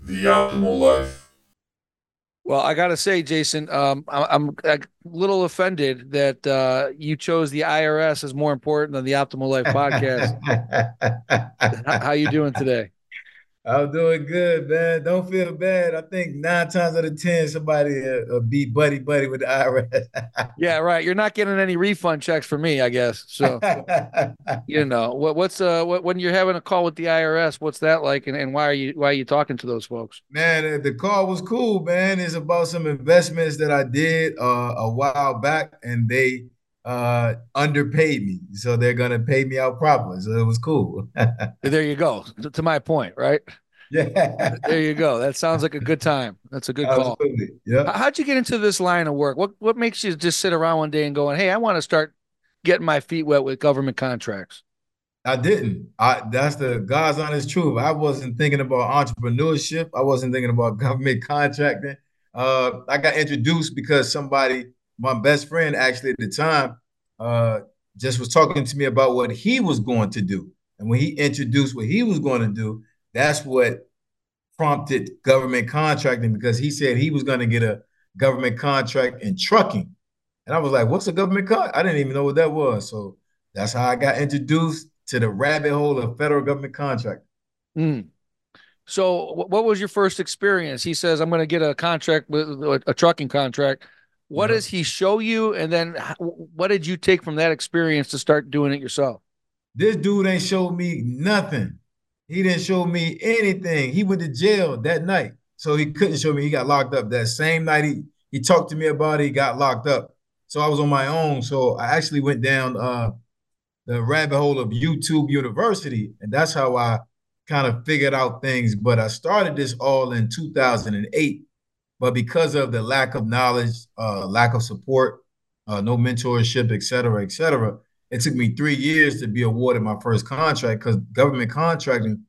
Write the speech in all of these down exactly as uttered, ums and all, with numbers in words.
the optimal life. Well, I gotta say, Jason, um, I- I'm a little offended that uh, you chose the I R S as more important than the Optimal Life podcast. H- how you doing today? I'm doing good, man. Don't feel bad. I think nine times out of ten, somebody uh, uh, be buddy buddy with the I R Yeah, right. You're not getting any refund checks from me, I guess. So, S. you know, what what's uh what when you're having a call with the I R S, what's that like, and, and why are you why are you talking to those folks? Man, uh, the call was cool, man. It's about some investments that I did uh, a while back, and they uh, underpaid me, so they're gonna pay me out properly. So it was cool. There you go. To, to my point, right? Yeah, There you go. That sounds like a good time. That's a good call. absolutely. How- Yep. How'd you get into this line of work? What what makes you just sit around one day and going, "Hey, I want to start getting my feet wet with government contracts"? I didn't. I That's the God's honest truth. I wasn't thinking about entrepreneurship. I wasn't thinking about government contracting. Uh, I got introduced because somebody, my best friend actually at the time, uh, just was talking to me about what he was going to do. And when he introduced what he was going to do, that's what prompted government contracting because he said he was going to get a government contract in trucking. And I was like, what's a government contract? I didn't even know what that was. So that's how I got introduced to the rabbit hole of federal government contract. Mm. So, wh- what was your first experience? He says, "I'm going to get a contract with with a trucking contract." What Yeah. does he show you, and then h- what did you take from that experience to start doing it yourself? This dude ain't showed me nothing. He didn't show me anything. He went to jail that night. So he couldn't show me. He got locked up that same night. He he talked to me about it. He got locked up. So I was on my own. So I actually went down uh, the rabbit hole of YouTube University, and that's how I kind of figured out things. But I started this all in two thousand eight, but because of the lack of knowledge, uh, lack of support, uh, no mentorship, et cetera, et cetera, it took me three years to be awarded my first contract because government contracting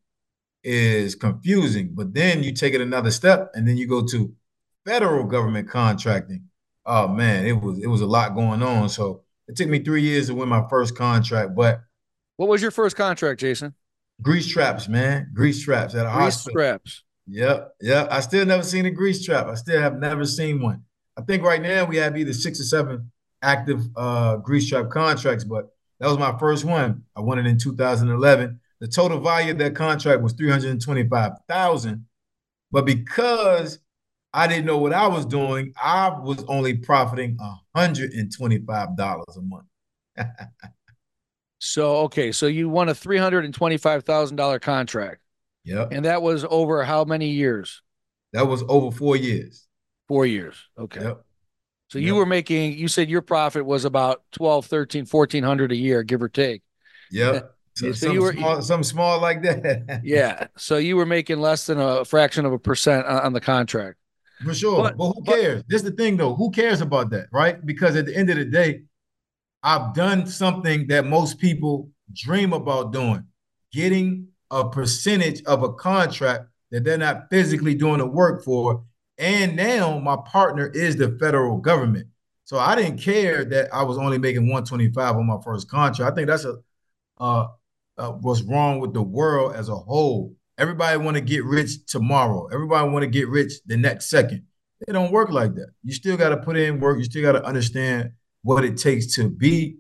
is confusing. But then you take it another step, and then you go to federal government contracting. Oh man, it was it was a lot going on. So it took me three years to win my first contract, but What was your first contract, Jason? grease traps, man, grease traps at a Grease hospital. straps. Yep, yep. I still never seen a grease trap. I still have never seen one. I think right now we have either six or seven active uh, grease trap contracts, but that was my first one. I won it in two thousand eleven. The total value of that contract was three hundred twenty-five thousand dollars. But because I didn't know what I was doing, I was only profiting one hundred twenty-five dollars a month. So, okay, so you won a three hundred twenty-five thousand dollars contract, Yep. and that was over how many years? That was over four years. Four years. Okay. Yep. So you Yep. were making, you said your profit was about twelve, thirteen, fourteen hundred a year, give or take. Yep. So So you something were, small, something small like that. yeah. So you were making less than a fraction of a percent on, on the contract. For sure. But, But who but cares? This is the thing though. Who cares about that, right? Because at the end of the day, I've done something that most people dream about doing, getting a percentage of a contract that they're not physically doing the work for. And now my partner is the federal government. So I didn't care that I was only making one twenty-five on my first contract. I think that's a uh, uh, what's wrong with the world as a whole. Everybody want to get rich tomorrow. Everybody want to get rich the next second. It don't work like that. You still got to put in work. You still got to understand what it takes to be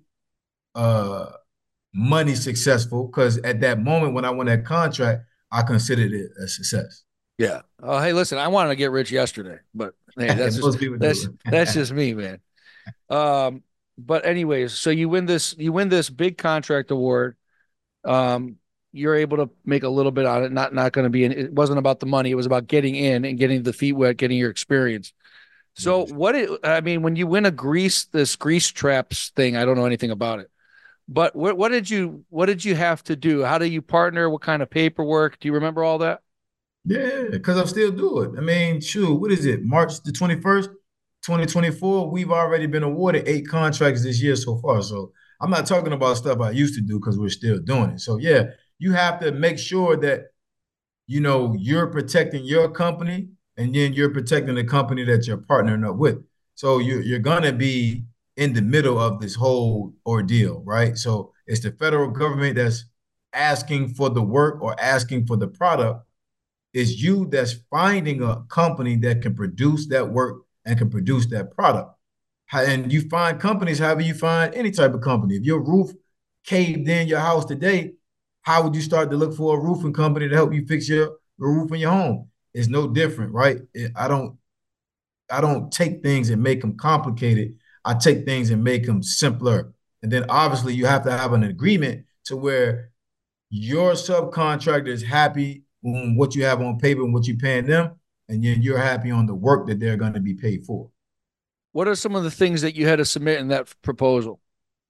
uh, money successful. Because at that moment when I won that contract, I considered it a success. yeah. Oh, hey, listen, I wanted to get rich yesterday, but hey, that's just, Most people that's, do. that's just me, man. Um, but anyways, so you win this, you win this big contract award. Um, you're able to make a little bit on it. Not, not going to be, an, it wasn't about the money. It was about getting in and getting the feet wet, getting your experience. Yeah, So for sure. what it, I mean, when you win a grease, this grease traps thing, I don't know anything about it. But what what did you what did you have to do? How do you partner? What kind of paperwork? Do you remember all that? Yeah, because I'm still doing it. I mean, shoot, what is it? March the twenty-first, twenty twenty-four. We've already been awarded eight contracts this year so far. So I'm not talking about stuff I used to do because we're still doing it. So yeah, you have to make sure that you know you're protecting your company and then you're protecting the company that you're partnering up with. So you're you're gonna be in the middle of this whole ordeal, right? So it's the federal government that's asking for the work or asking for the product It's you that's finding a company that can produce that work and can produce that product. And you find companies however you find any type of company. If your roof caved in your house today, how would you start to look for a roofing company to help you fix your, your roof in your home? It's no different, right? I don't I don't take things and make them complicated. I take things and make them simpler. And then obviously you have to have an agreement to where your subcontractor is happy on what you have on paper and what you're paying them, and then you're happy on the work that they're going to be paid for. What are some of the things that you had to submit in that proposal?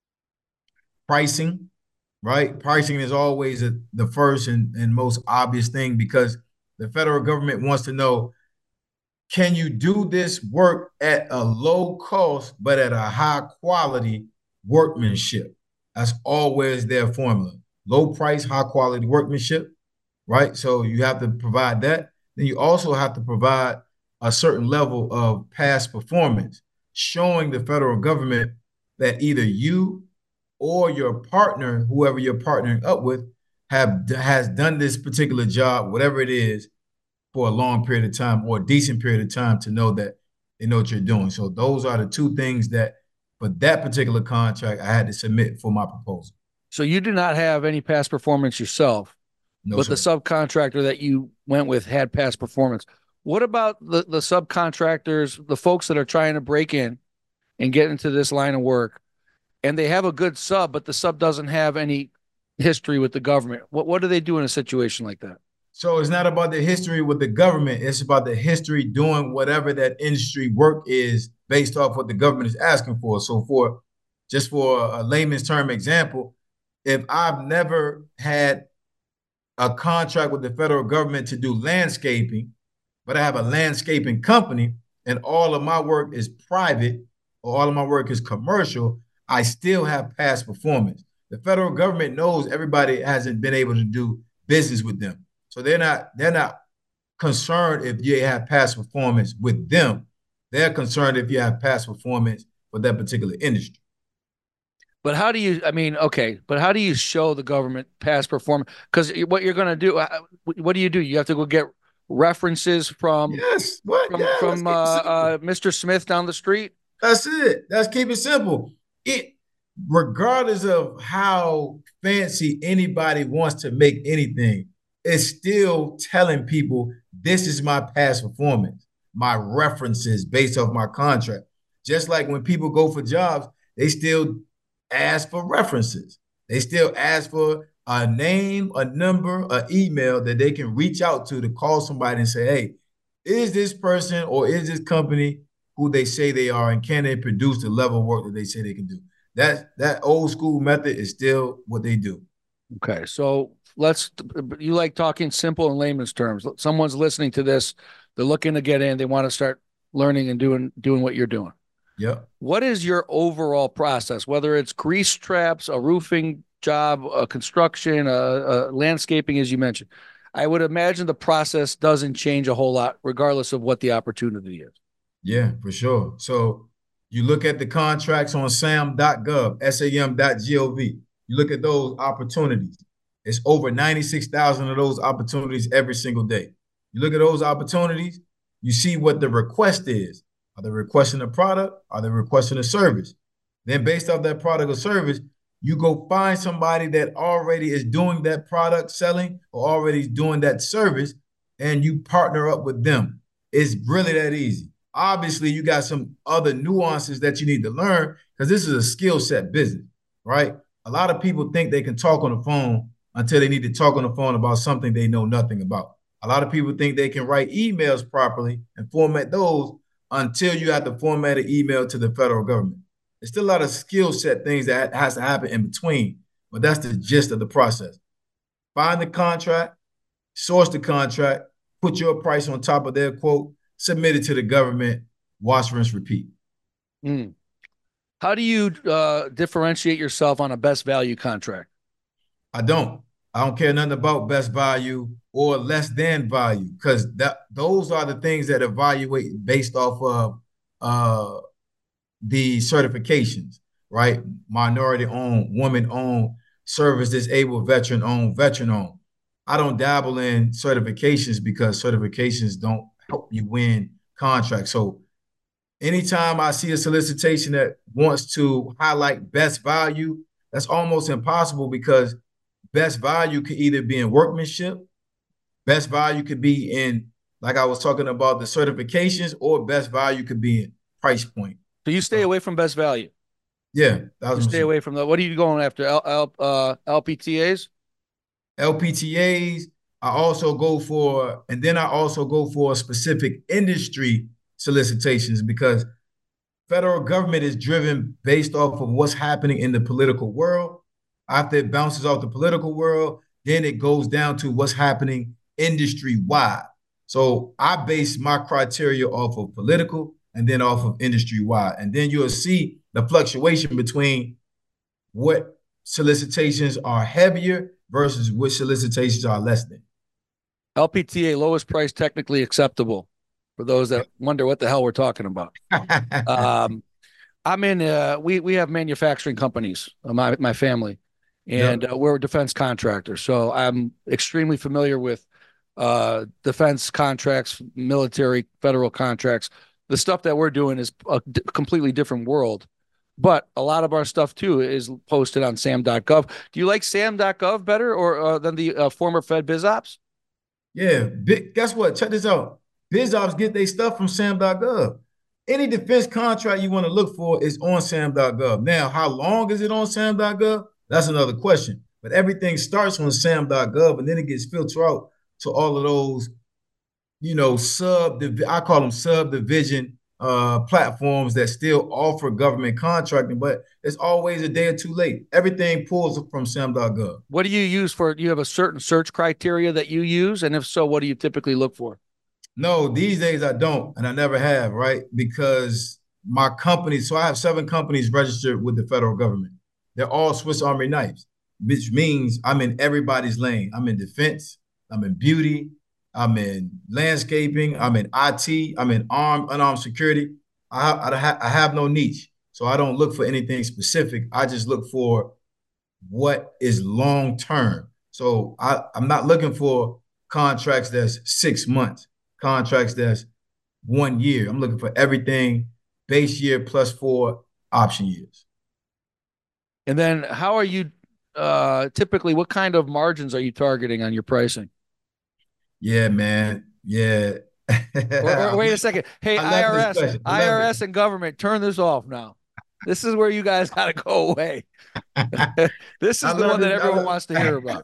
Pricing, right? Pricing is always a, the first and, and most obvious thing because the federal government wants to know, can you do this work at a low cost, but at a high quality workmanship? That's always their formula. Low price, high quality workmanship, right? So you have to provide that. Then you also have to provide a certain level of past performance, showing the federal government that either you or your partner, whoever you're partnering up with, have has done this particular job, whatever it is, for a long period of time or a decent period of time to know that they know what you're doing. So those are the two things that for that particular contract I had to submit for my proposal. So you did not have any past performance yourself, No, but the sir. subcontractor that you went with had past performance. What about the, the subcontractors, the folks that are trying to break in and get into this line of work, and they have a good sub, but the sub doesn't have any history with the government? What what do they do in a situation like that? So it's not about the history with the government. It's about the history doing whatever that industry work is based off what the government is asking for. So for just for a layman's term example, if I've never had a contract with the federal government to do landscaping, but I have a landscaping company and all of my work is private or all of my work is commercial, I still have past performance. The federal government knows everybody hasn't been able to do business with them. So they're not they're not concerned if you have past performance with them. They're concerned if you have past performance for that particular industry. But how do you, I mean, okay, but how do you show the government past performance? Because what you're going to do, uh, what do you do? You have to go get references from Yes, what? from Yeah, let's from uh, keep it simple. uh, mister Smith down the street. That's it. Let's keep it simple. It, regardless of how fancy anybody wants to make anything, it's still telling people this is my past performance, my references based off my contract. Just like when people go for jobs, they still ask for references. They still ask for a name, a number, an email that they can reach out to to call somebody and say, hey, is this person or is this company who they say they are, and can they produce the level of work that they say they can do? That that old school method is still what they do. Okay, so let's. You like talking simple in layman's terms. Someone's listening to this, they're looking to get in, they want to start learning and doing doing what you're doing. Yep. What is your overall process? Whether it's grease traps, a roofing job, a construction, a, a landscaping, as you mentioned, I would imagine the process doesn't change a whole lot, regardless of what the opportunity is. Yeah, for sure. So you look at the contracts on sam dot gov, S A M dot gov. You look at those opportunities. It's over ninety-six thousand of those opportunities every single day. You look at those opportunities, you see what the request is. Are they requesting a product? Are they requesting a service? Then based off that product or service, you go find somebody that already is doing that product selling or already doing that service, and you partner up with them. It's really that easy. Obviously, you got some other nuances that you need to learn because this is a skill set business, right? A lot of people think they can talk on the phone until they need to talk on the phone about something they know nothing about. A lot of people think they can write emails properly and format those until you have to format an email to the federal government. There's still a lot of skill set things that has to happen in between, but that's the gist of the process. Find the contract, source the contract, put your price on top of their quote, submit it to the government, wash, rinse, repeat. Mm. How do you uh, differentiate yourself on a best value contract? I don't. I don't care nothing about best value or less than value because that those are the things that evaluate based off of uh, the certifications, right? Minority owned, woman owned, service disabled, veteran owned, veteran owned. I don't dabble in certifications because certifications don't help you win contracts. So anytime I see a solicitation that wants to highlight best value, that's almost impossible because best value could either be in workmanship, best value could be in, like I was talking about, the certifications, or best value could be in price point. So you stay So, away from best value. yeah, You thousand stay percent. away from the. What are you going after? L, L, uh, L P T As? L P T As, I also go for, and then I also go for specific industry solicitations because federal government is driven based off of what's happening in the political world. After it bounces off the political world, then it goes down to what's happening industry wide. So I base my criteria off of political and then off of industry wide. And then you'll see the fluctuation between what solicitations are heavier versus which solicitations are less than. L P T A, lowest price technically acceptable, for those that wonder what the hell we're talking about. Um, I'm in. Uh, we we have manufacturing companies. Uh, my my family, and Yep. uh, we're a defense contractor. So I'm extremely familiar with uh, defense contracts, military, federal contracts. The stuff that we're doing is a d- completely different world. But a lot of our stuff too is posted on sam dot gov. Do you like sam dot gov better or uh, than the uh, former Fed BizOps? Yeah. Big, guess what? Check this out. BizOps get their stuff from sam dot gov. Any defense contract you want to look for is on sam dot gov. Now, how long is it on sam dot gov? That's another question. But everything starts on sam dot gov and then it gets filtered out to all of those, you know, sub, I call them subdivision uh, platforms that still offer government contracting, but it's always a day or two late. Everything pulls from sam dot gov. What do you use for? Do you have a certain search criteria that you use? And if so, what do you typically look for? No, these days I don't, and I never have, right? Because my company, so I have seven companies registered with the federal government. They're all Swiss Army knives, which means I'm in everybody's lane. I'm in defense, I'm in beauty, I'm in landscaping, I'm in I T, I'm in armed, unarmed security. I, I, I have no niche. So I don't look for anything specific. I just look for what is long term. So I, I'm not looking for contracts that's six months, contracts that's one year. I'm looking for everything base year plus four option years. And then how are you uh, typically, what kind of margins are you targeting on your pricing? Yeah, man. Yeah. Or, or I, wait a second. Hey, I love this I R S, question. I love it. I R S and government, turn this off now. This is where you guys got to go away. This I is the love one that this. I everyone love, wants to hear about.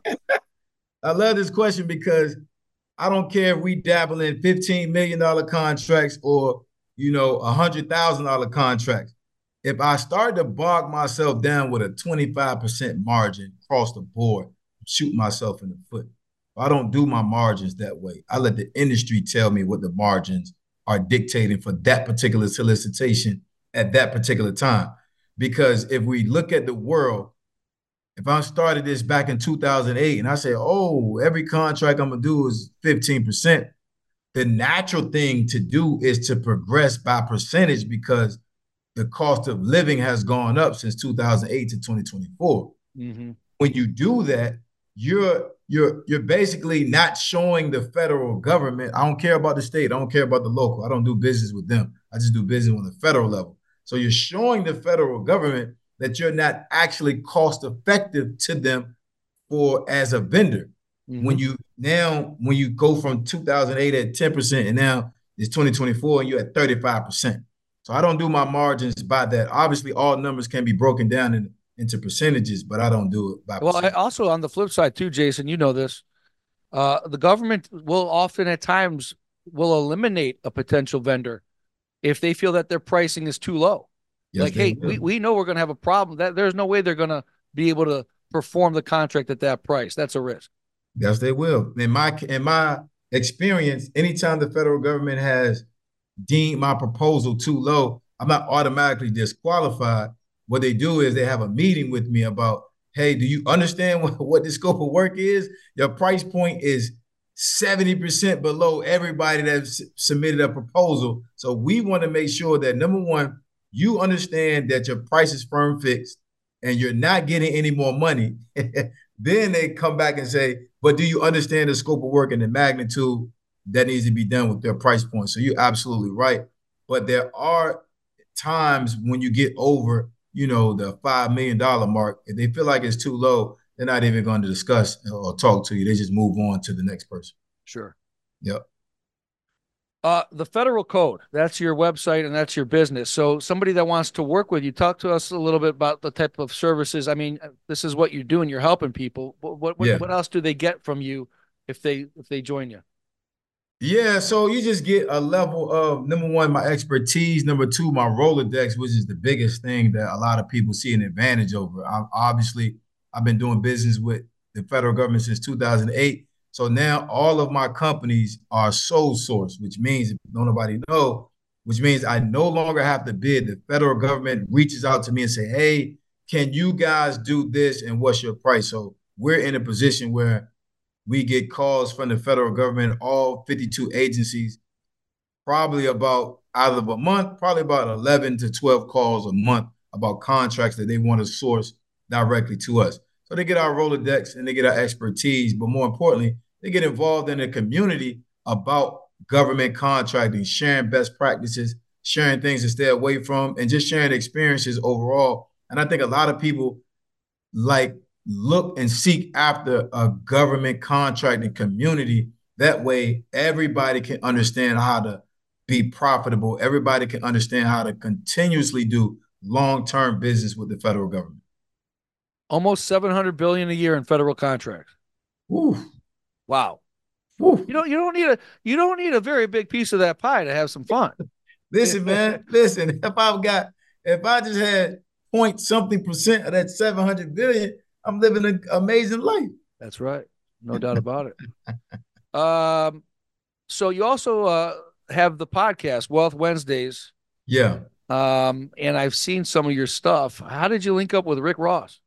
I love this question because I don't care if we dabble in fifteen million dollars contracts or, you know, one hundred thousand dollars contracts. If I start to bog myself down with a twenty-five percent margin across the board, shoot myself in the foot. I don't do my margins that way. I let the industry tell me what the margins are dictating for that particular solicitation at that particular time. Because if we look at the world, if I started this back in two thousand eight and I say, oh, every contract I'm going to do is fifteen percent, the natural thing to do is to progress by percentage because the cost of living has gone up since two thousand eight to twenty twenty-four. Mm-hmm. When you do that, you're you're you're basically not showing the federal government. I don't care about the state. I don't care about the local. I don't do business with them. I just do business on the federal level. So you're showing the federal government that you're not actually cost effective to them for as a vendor. Mm-hmm. When you now when you go from two thousand eight at ten percent and now it's twenty twenty-four and you're at thirty-five percent. So I don't do my margins by that. Obviously, all numbers can be broken down in, into percentages, but I don't do it by Well, I, percent. also on the flip side too, Jason, you know this. Uh, the government will often at times will eliminate a potential vendor if they feel that their pricing is too low. Yes, Like, they hey, we, will. we know we're going to have a problem. That there's no way they're going to be able to perform the contract at that price. That's a risk. Yes, they will. In my in my experience, anytime the federal government has deemed my proposal too low, I'm not automatically disqualified. What they do is they have a meeting with me about, hey, do you understand what, what the scope of work is? Your price point is seventy percent below everybody that submitted a proposal. So we want to make sure that number one, you understand that your price is firm fixed and you're not getting any more money Then they come back and say, but do you understand the scope of work and the magnitude that needs to be done with their price point? So you're absolutely right. But there are times when you get over, you know, the five million dollar mark. If they feel like it's too low, they're not even going to discuss or talk to you. They just move on to the next person. Sure. Yep. Uh, the federal code, that's your website and that's your business. So somebody that wants to work with you, talk to us a little bit about the type of services. I mean, this is what you're doing. You're helping people. What what Yeah. what else do they get from you if they if they join you? Yeah, so you just get a level of number one, my expertise. Number two, my Rolodex, which is the biggest thing that a lot of people see an advantage over. I, obviously, I've been doing business with the federal government since two thousand eight. So now all of my companies are sole source, which means if don't nobody know, which means I no longer have to bid. The federal government reaches out to me and say, "Hey, can you guys do this? And what's your price?" So we're in a position where we get calls from the federal government, all fifty-two agencies, probably about out of a month, probably about eleven to twelve calls a month about contracts that they want to source directly to us. So they get our Rolodex and they get our expertise, but more importantly, they get involved in the community about government contracting, sharing best practices, sharing things to stay away from, and just sharing experiences overall. And I think a lot of people like look and seek after a government contracting community. That way, everybody can understand how to be profitable. Everybody can understand how to continuously do long-term business with the federal government. Almost seven hundred billion dollars a year in federal contracts. Woo. Wow. Woo. You don't you don't need a you don't need a very big piece of that pie to have some fun. Listen, man, listen, if I've got if I just had point something percent of that seven hundred billion, I'm living an amazing life. That's right. No doubt about it. Um, so you also uh, have the podcast, Wealth Wednesdays. Yeah. Um, and I've seen some of your stuff. How did you link up with Rick Ross?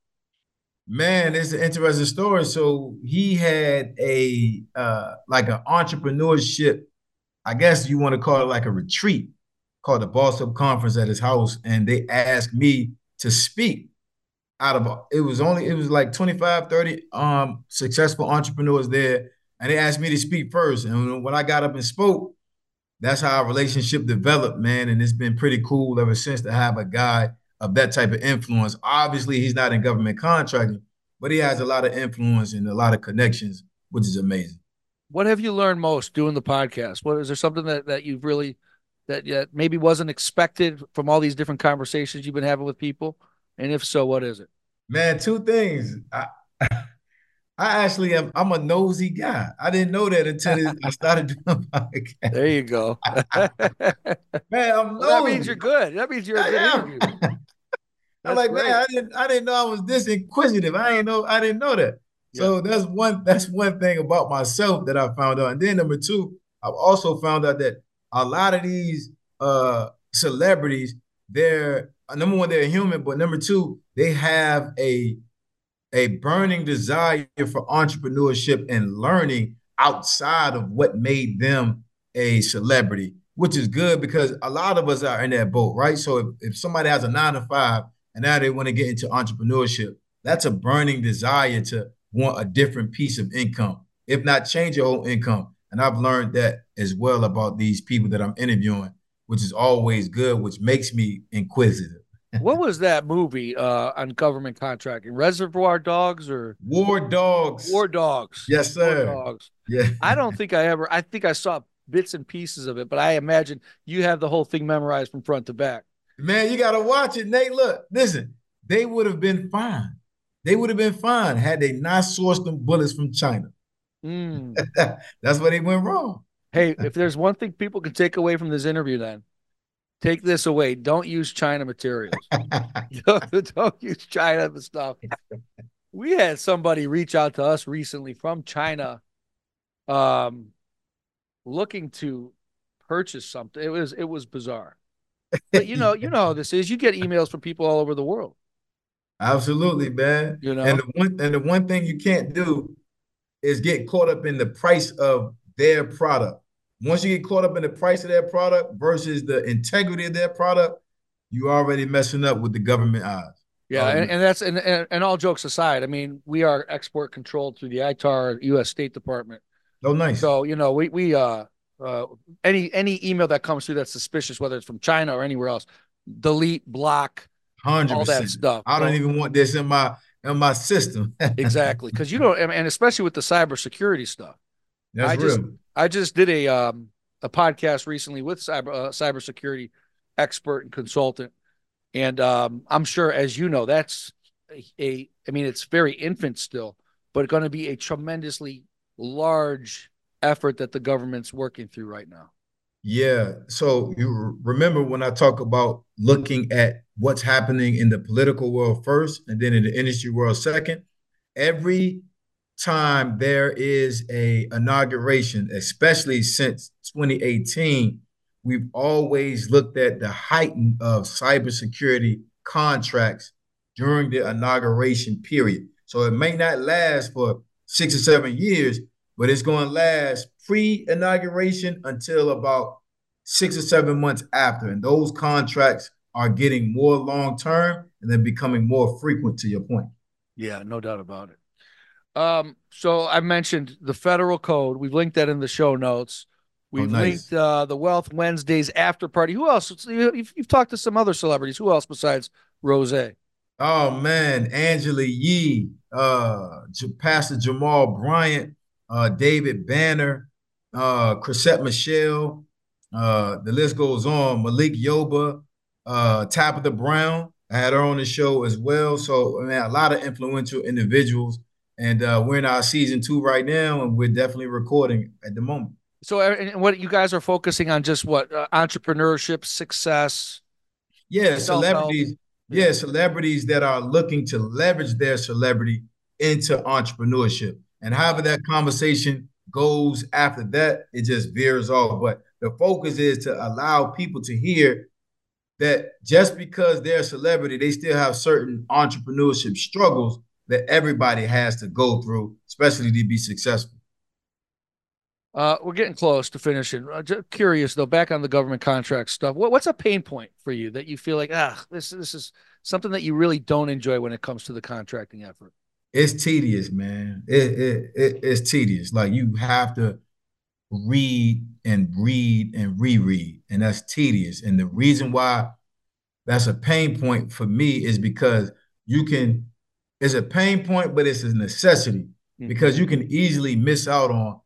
Man, it's an interesting story. So he had a uh like an entrepreneurship, I guess you want to call it like a retreat called the Boss Up Conference at his house. And they asked me to speak out of it was only it was like twenty-five, thirty um successful entrepreneurs there. And they asked me to speak first. And when I got up and spoke, that's how our relationship developed, man. And it's been pretty cool ever since to have a guy of that type of influence. Obviously, he's not in government contracting, but he has a lot of influence and a lot of connections, which is amazing. What have you learned most doing the podcast? What is there something that, that you've really that that maybe wasn't expected from all these different conversations you've been having with people? And if so, what is it? Man, two things. I, I actually am I'm a nosy guy. I didn't know that until this, I started doing podcast. There you go. Man, I'm Well, that means nosy. you're good. That means you're a I good am. interview. I'm That's like, man, great. I didn't I didn't know I was this inquisitive. I ain't know I didn't know that. Yeah. So that's one that's one thing about myself that I found out. And then number two, I've also found out that a lot of these uh celebrities, they're number one, they're human, but number two, they have a a burning desire for entrepreneurship and learning outside of what made them a celebrity, which is good because a lot of us are in that boat, right? So if, if somebody has a nine to five and now they want to get into entrepreneurship, that's a burning desire to want a different piece of income, if not change your whole income. And I've learned that as well about these people that I'm interviewing, which is always good, which makes me inquisitive. What was that movie uh, on government contracting? Reservoir Dogs or War Dogs. War Dogs? Yes, War sir. Dogs. Yeah. I don't think I ever. I think I saw bits and pieces of it, but I imagine you have the whole thing memorized from front to back. Man, you got to watch it, Nate. Look, listen, they would have been fine. They would have been fine had they not sourced them bullets from China. Mm. That's where they went wrong. Hey, if there's one thing people can take away from this interview, then take this away. Don't use China materials. don't, don't use China stuff. We had somebody reach out to us recently from China, um, looking to purchase something. It was it was bizarre. But you know, you know how this is. You get emails from people all over the world. Absolutely, man. You And know, the one and the one thing you can't do is get caught up in the price of their product. Once you get caught up in the price of their product versus the integrity of their product, you already messing up with the government eyes. Yeah, Oh, and, man. and that's and, and and all jokes aside, I mean, we are export controlled through the I T A R, U S State Department. Oh, nice. So, you know, we we uh uh any any email that comes through that's suspicious, whether it's from China or anywhere else, delete, block, all that one hundred percent. stuff. I don't So even want this in my in my system. exactly, because you don't, and especially with the cybersecurity stuff. That's I just real. I just did a um a podcast recently with cyber uh, cybersecurity expert and consultant, and um I'm sure, as you know, that's a, a I mean, it's very infant still, but going to be a tremendously large effort that the government's working through right now. Yeah. So you remember when I talk about looking at what's happening in the political world first and then in the industry world second? Every time there is a inauguration, especially since twenty eighteen, we've always looked at the heighten of cybersecurity contracts during the inauguration period. So it may not last for six or seven years, but it's going to last pre-inauguration until about six or seven months after. And those contracts are getting more long-term and they're becoming more frequent, to your point. Yeah, no doubt about it. Um, so I mentioned the federal code. We've linked that in the show notes. Oh, We've linked nice. uh, the Wealth Wednesdays after party. Who else? You've, you've talked to some other celebrities. Who else besides Rose? Oh man, Angela Yee, uh, Pastor Jamal Bryant, uh, David Banner, uh, Chrisette Michelle. Uh, the list goes on. Malik Yoba, uh, Tabitha Brown. I had her on the show as well. So I mean, a lot of influential individuals, and uh, we're in our season two right now, and we're definitely recording at the moment. So, and what you guys are focusing on, just what uh, entrepreneurship, success, Yeah, self help. celebrities. Yeah. Yeah, celebrities that are looking to leverage their celebrity into entrepreneurship. And however that conversation goes after that, it just veers off. But the focus is to allow people to hear that just because they're a celebrity, they still have certain entrepreneurship struggles that everybody has to go through, especially to be successful. Uh, we're getting close to finishing. Uh, just curious though, back on the government contract stuff. What, what's a pain point for you that you feel like, ah, this this is something that you really don't enjoy when it comes to the contracting effort? It's tedious, man. It, it, it it's tedious. Like you have to read and read and reread, and that's tedious. And the reason why that's a pain point for me is because you can, it's a pain point, but it's a necessity Mm-hmm. because you can easily miss out on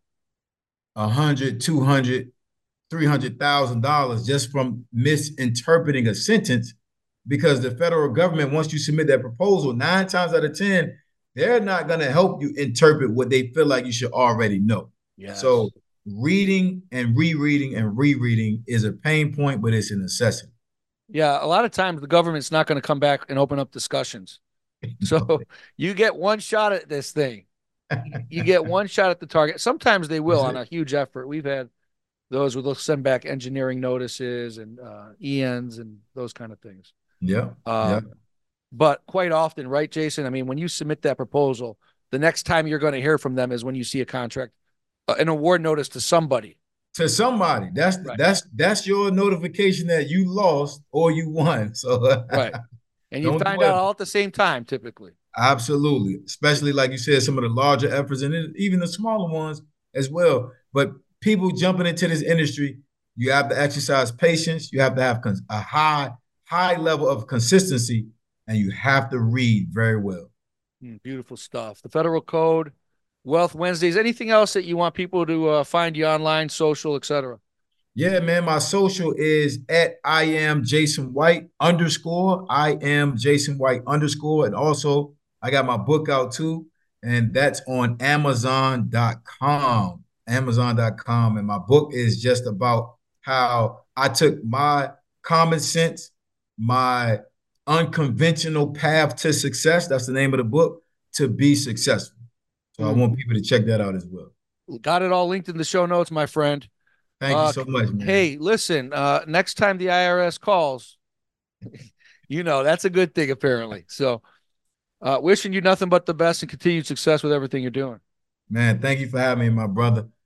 a hundred, two hundred, three hundred thousand dollars just from misinterpreting a sentence. Because the federal government, once you submit that proposal, nine times out of ten, they're not going to help you interpret what they feel like you should already know. Yes. So reading and rereading and rereading is a pain point, but it's a necessity. Yeah, a lot of times the government's not going to come back and open up discussions. So you get one shot at this thing. You get one shot at the target. Sometimes they will That's on it. a huge effort. We've had those where they'll send back engineering notices and uh, E Ns and those kind of things. Yeah. Yeah. Um, but quite often, right, Jason? I mean, when you submit that proposal, the next time you're going to hear from them is when you see a contract, uh, an award notice to somebody. To somebody. That's Right. that's that's your notification that you lost or you won. So Right. And you don't find dwell. out all at the same time, typically. Absolutely. Especially like you said, some of the larger efforts and even the smaller ones as well. But people jumping into this industry, you have to exercise patience. You have to have a high, high level of consistency, and you have to read very well. Mm, beautiful stuff. The federal code, Wealth Wednesdays. Anything else that you want people to uh, find you online, social, et cetera? Yeah, man. My social is at I am Jason White underscore. I am Jason White underscore. And also, I got my book out too, and that's on Amazon dot com. Amazon dot com. And my book is just about how I took my common sense, my unconventional path to success. That's the name of the book, to be successful. So I Mm. want people to check that out as well. Got it all linked in the show notes, my friend. Thank you Uh, so much, man. hey, listen, uh, next time the I R S calls, you know, that's a good thing, apparently. So, uh, wishing you nothing but the best and continued success with everything you're doing. Man, thank you for having me, my brother.